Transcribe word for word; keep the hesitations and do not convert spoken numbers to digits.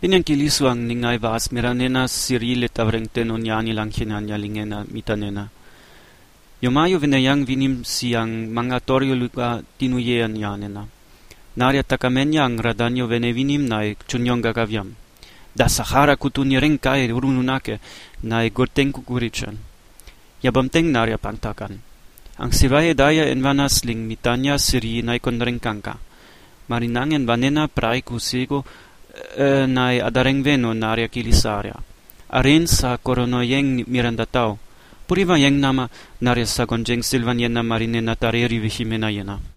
Pinyan kilisuang ningay vaas miranena sirilit avrengten onyani lang hinanya lingena mitanena. Yomayo vinayang vinim siyang mga toryo luka tinuyean yanena. Narya takamenya ang radanyo venevinim na chunyong gagavyam. Da Sahara kutunireng kay urununake na gurteng kukurichan. Yabamteng narya pantakan. Ang siraye daya envanas ling mitanya siri na ikonreng kangka. Marinangen vanena prai kusego Uh, nai adareng veno narya kilisarya. Arin sa koronoyeng mirandatao. Puriva yeng nama narya sa gonjeng silvan yena marinena tareri vihimena yena.